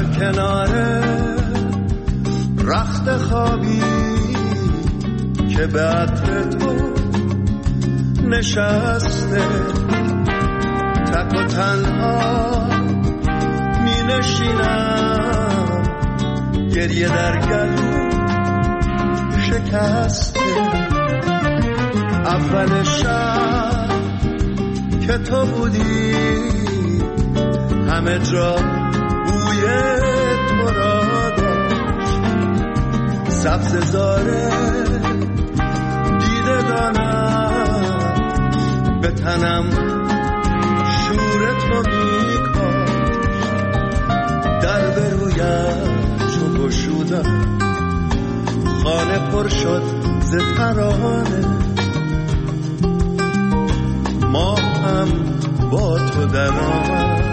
کنار رخت خوابی که به عطر تو نشسته، تک و تنها می نشینم، گریه در گلو شکسته. اول شب که تو بودی همه جا بوی تو را داشت، سبز زاره دیده دانم، به تنم شور تو میکاشت. در به رویت چو گشودم، خانه پر شد ز ترانه. ما هم با تو در آمد،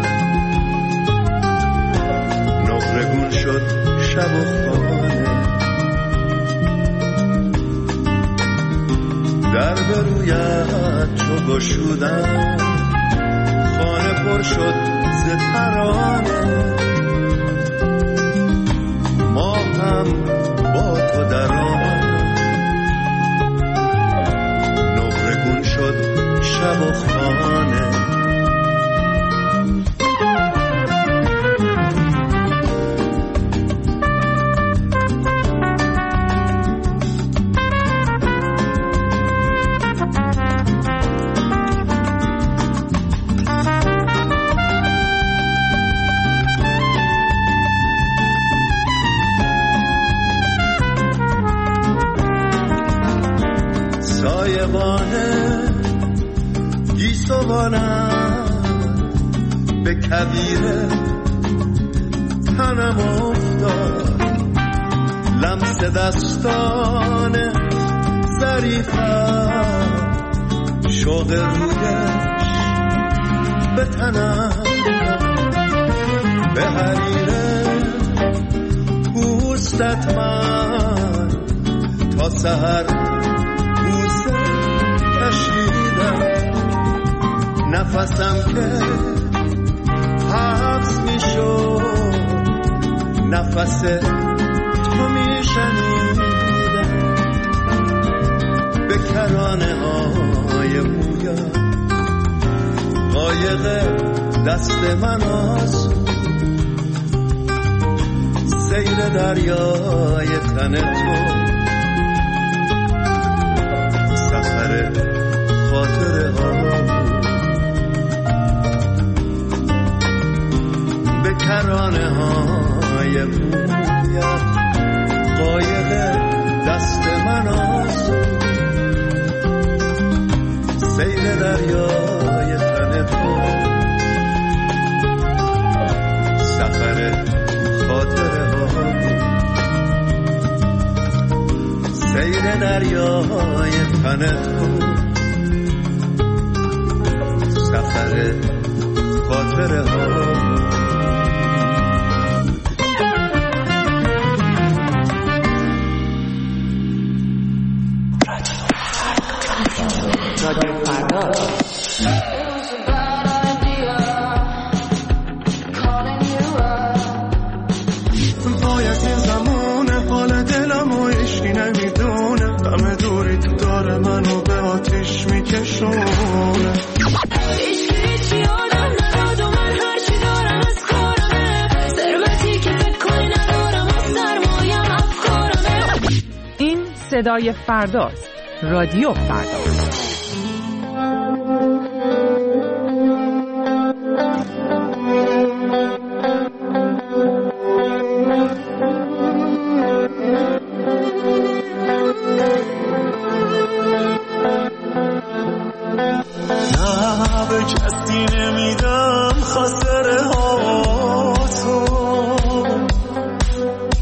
نقرگون شد شب و خانه. در به رویت چو گشودم، خانه پر شد ز ترانه. ما هم با تو در آمد، نقرگون شد شب و خانه. به کبیره تنم افتاد، لمس دستان ظریفم، شوق رویش به تنم، به حریره پوستت من تا سحر بوسه کشیدم. نفسم که حبس میشد، نفس تو میشنیدم. به کرانه های مویا قایق دست من آسود، سیر دریای تن تو، سفر خاطره ها. به کرانه های مویا قایق دست من آسود، سیل دریای تن تو، سفر خاطره ها. سیل دریای تن تو، سفر خاطره ها. باید این زمانه حال دلم و عشقی نمیدونه، همه دوری تو داره منو به آتیش میکشونه. عشقی یادم نداد و من هرچی دارم از کارمه، ثروتی که فکر کنی ندارم و سرمایم افکارمه. این صدای فرداست، رادیو فردا.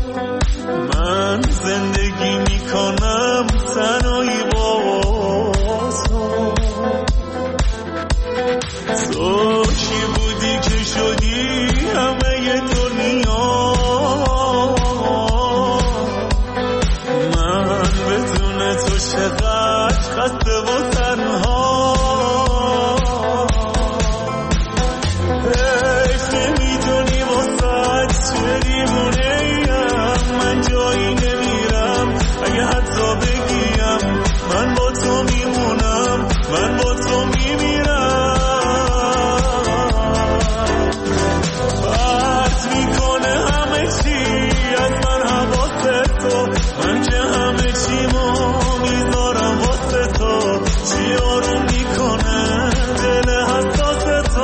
من زندگی میکنم تنهایی با چی از من حواست تو، من که همه چیمو میذارم واسه تو، چی آروم میکنه دل حساس تو.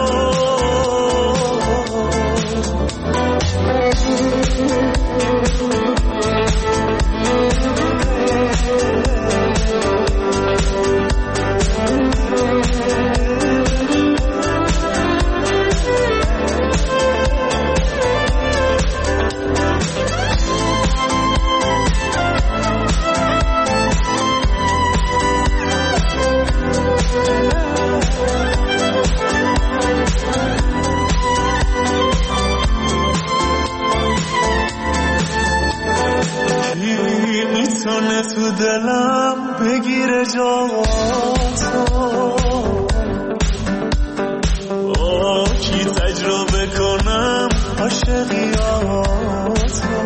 میتونه تو دلم بگیره جاتو، با کی تجربه کنم عاشقیاتو،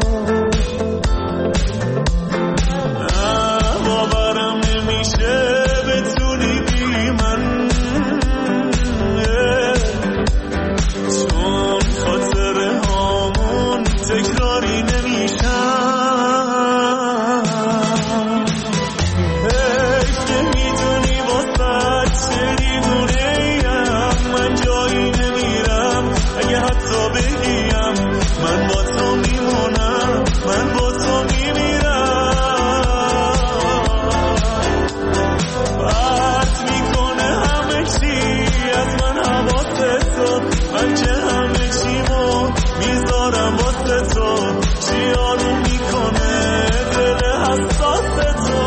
باورم نمیشه بتونی بی من، چون خاطره هامون تکراری نمیشن. من با تو میمونم، من با تو میمیرم، بحث میکنه همه چی از من حواست تو، من که همه چیمو میذارم واسه تو، چی آروم میکنه دل حساس تو.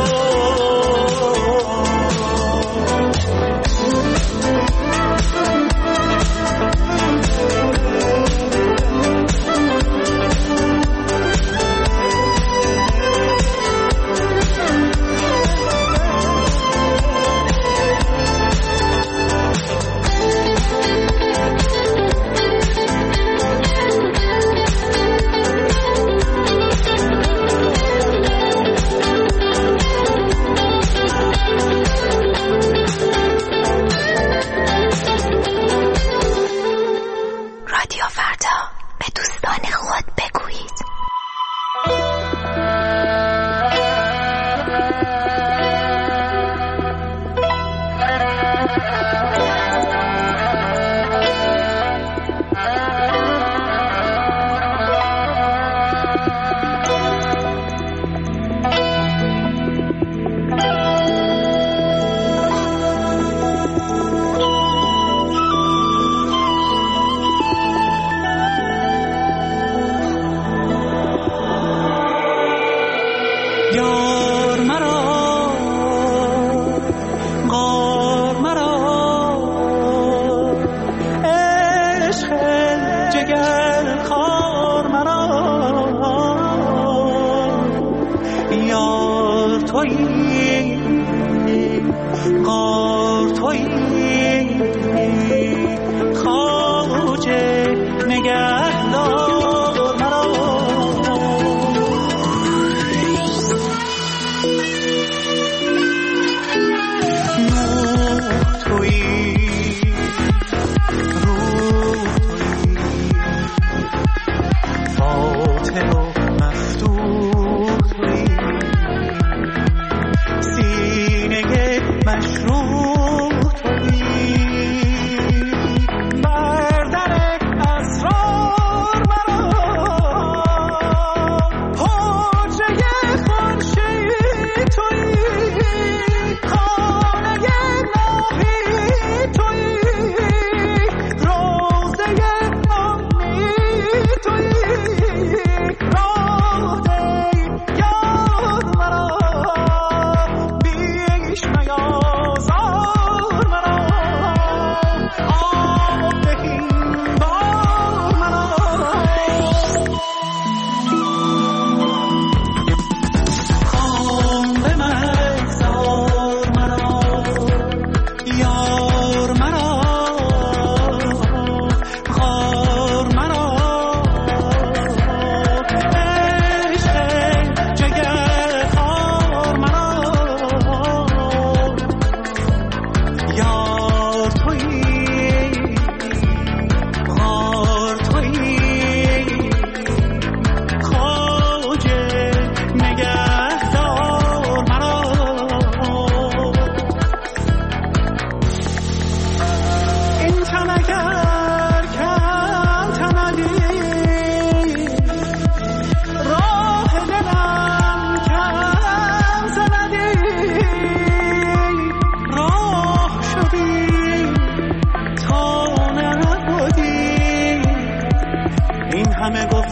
روزه امید تویی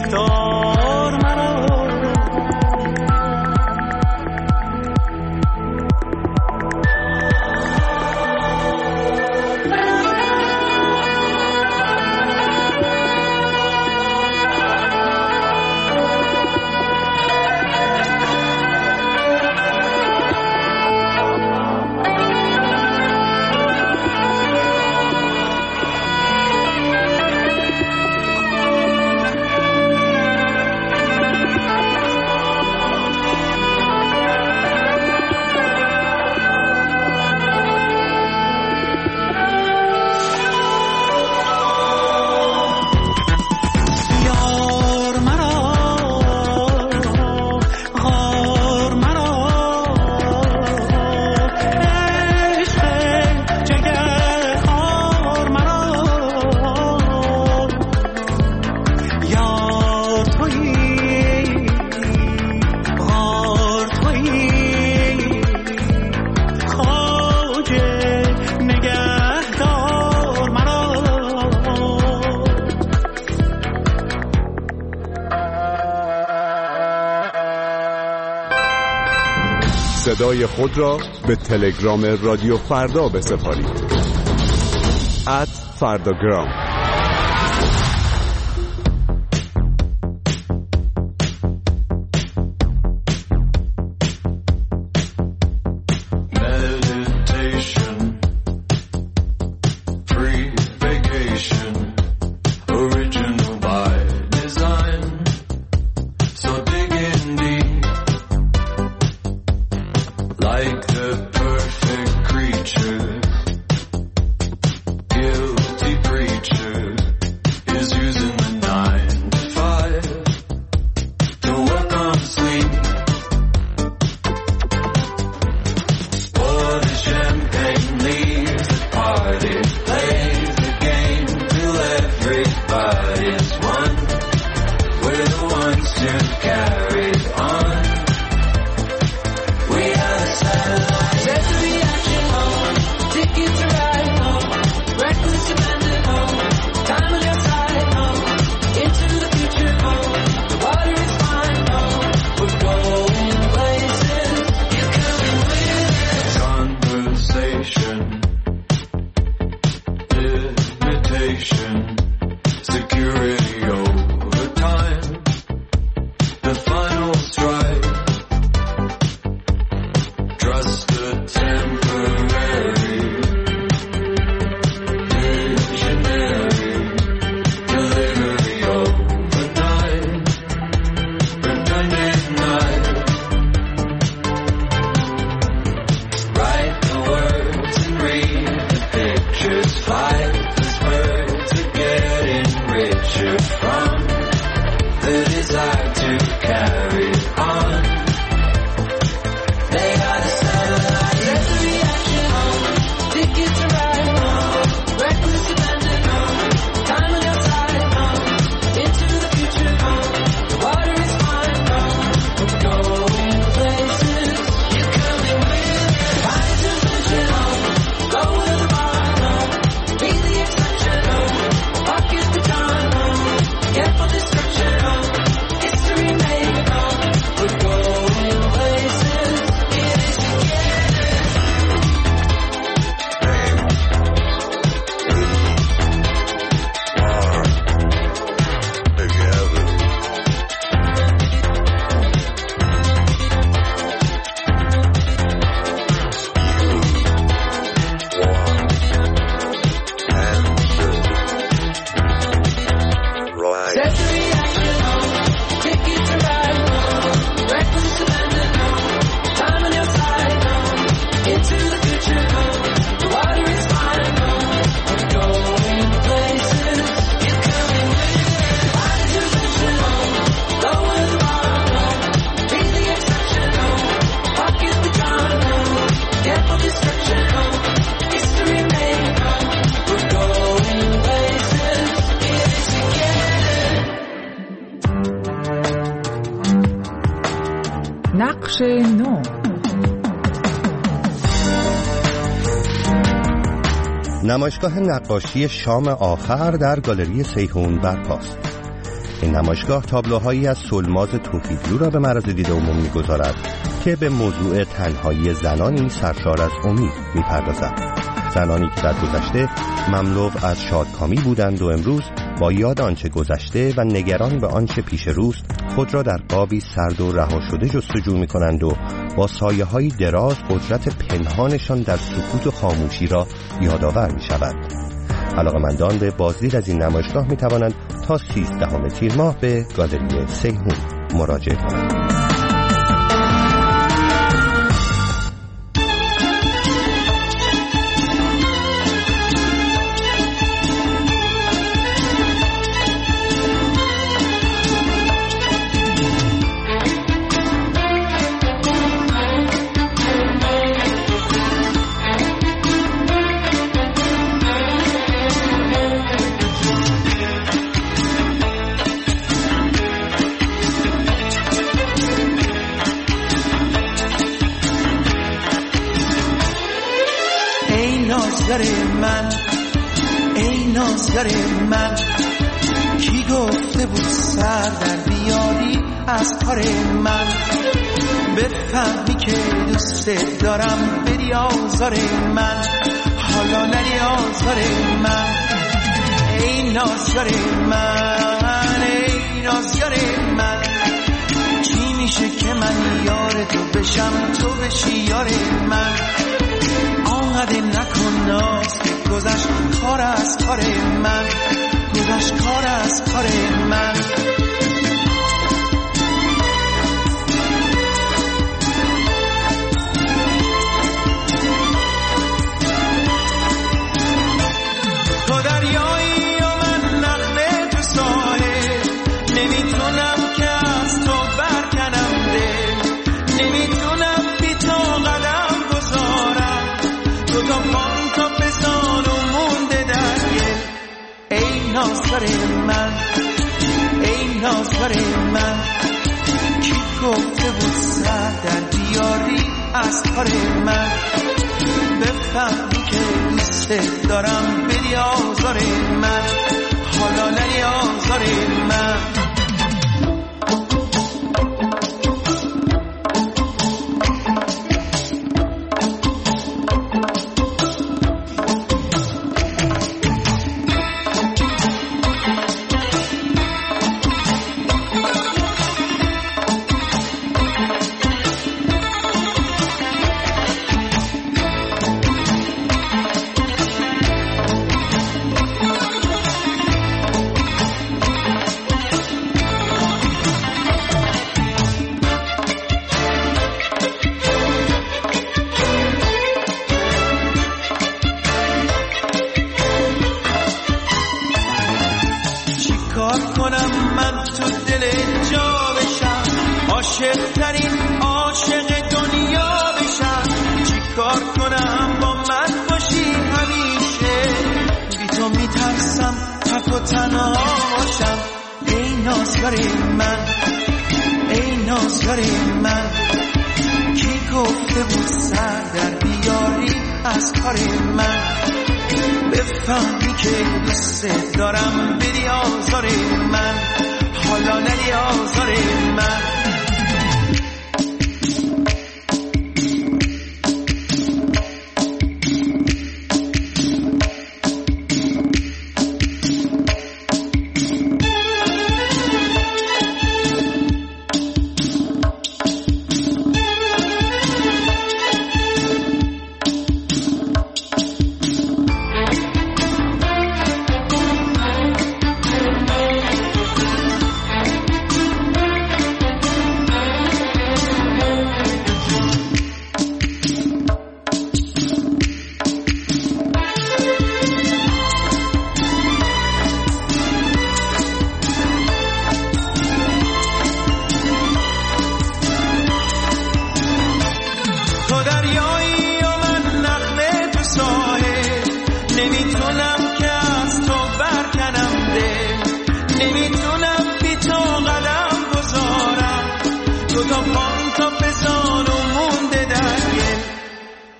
دار مرا. صدای خود را به تلگرام رادیو فردا بسپارید. @فرداگرام. نقش نو. نمایشگاه نقاشی شام آخر در گالری سیحون برپاست. این نمایشگاه تابلوهایی از سلماز توحیدلو را به معرض دید عموم می‌گذارد که به موضوع تنهایی زنانی سرشار از امید می‌پردازد. زنانی که در گذشته مملو از شادکامی بودند و امروز با یاد آنچه گذشته و نگران به آنچه پیش روست خود را در قابی سرد و رها شده جستجو می‌کنند و با سایه‌های دراز قدرت پنهانشان در سکوت و خاموشی را یادآور می‌شوند. علاقه‌مندان به بازدید از این نمایشگاه می‌توانند تا 13 تیر ماه به گالری سیهون مراجعه کنند. ای نازگر من کی گفته بود سر در بیاری از کار من بفهمی که دوست دارم بری آزار من حالا نری آزار من ای نازگر من ای نازگر من کی میشه که من یار تو بشم تو بشی یار من آنقدر نکن ناز که گذشت کار از کار من گذشت کار از کار من تو دریایی و من نخله تو ساحل نمیتونم که از تو برکنم دل نمیتونم بی تو قدم گذارم تو تا پان تا بزان و مونده در گل ای نازگر من ای نازگر من کی گفته بود سر در بیاری از کار من بفهمی که دوست دارم بری آزار من حالا نری آزار من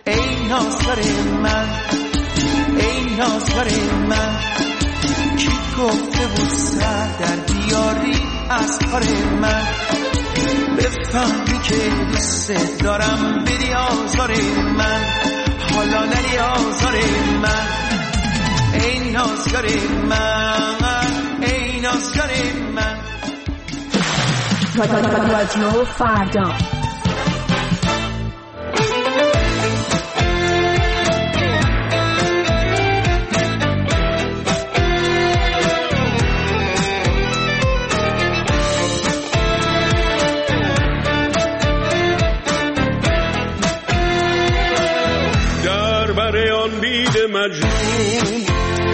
ای نازگر من کی گفته بود سر در بیاری از کار من، بفهمی که دوست دارم بری آزار من، حالا نری آزار من، ای نازگار من، ای نازگار من. رادیو فردا. مجنون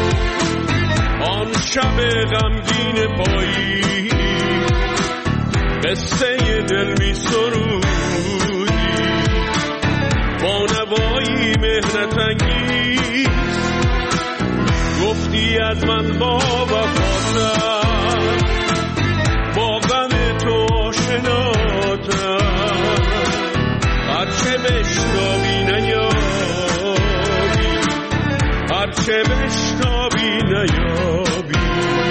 آن شب غمگین پایی، قصه دل می سرودی با نوایی مهنت انگیز، گفتی از من با وفاتم، با غم تو آشناتم، هرچه بشنوی نیابی، هرچه بشنوی نیابی.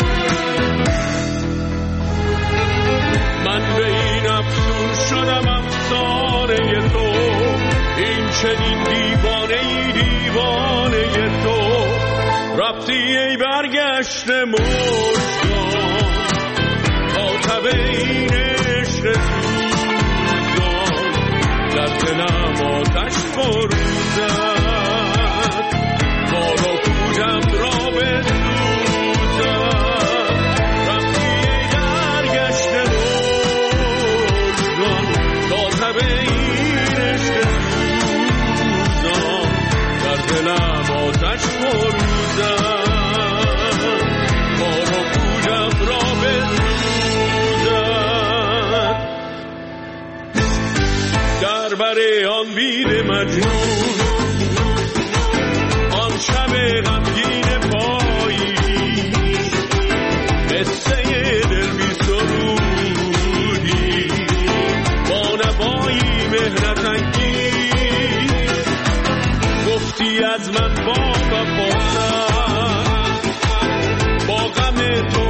من به این افسون شدم افسانه تو، این چنین دیوانه دیوانه تو، رفتی ای برگشت مردان، آتب این عشق سوزان، در دلم آتش فروزد، بارو پوجم را بسوزد، رفتی ای برگشت مردان، آتب این عشق سوزان، در دلم آتش فروزد، بارو پوجم را بسوزد. در بر آن بید مجنون آن شب غمگین پایی، قصه دل بی سرودی با نوایی مهنت انگیز، گفتی از من با وفاتم، با غم تو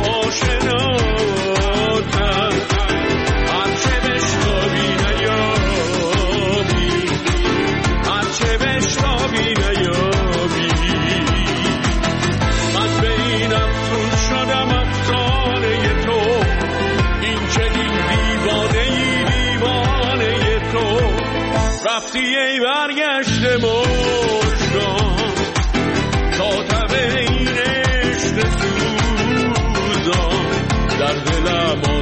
آشناتم، هرچه بشنوی نیابی، هرچه بشنوی نیابی. من به این افسون شدم افسانه تو، این چنین دیوانه دیوانه تو، رفتی ای برگشت مردان، تا تب این عشق سوزان، در دلم